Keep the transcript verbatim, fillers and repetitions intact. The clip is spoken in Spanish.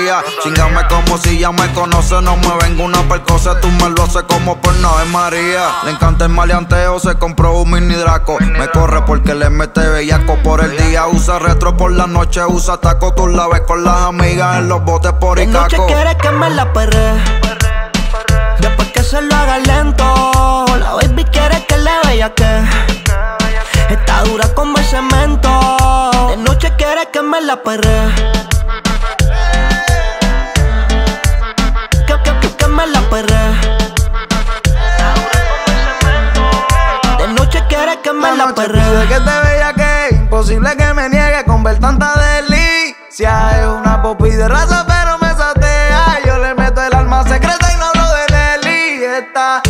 María. Chingame como si ya me conoce. No me vengo una percosa, tú me lo haces como por Ave María. Le encanta el maleanteo, se compró un mini Draco. Me corre porque le mete bellaco por el día. Usa retro por la noche, usa taco. Tú la ves con las amigas en los botes por de noche Icaco. quiere que me la perre, después que se lo haga lento. La baby quiere que le vea que está dura como el cemento. De noche quiere que me la perre, que, que, que, que me la perre. De noche quiere que me la, la perre. Pide que te vea que imposible que me niegue con ver tanta delicia. Es una popi de raza pero me satea. Yo le meto el alma secreta y no hablo de Nelly. Está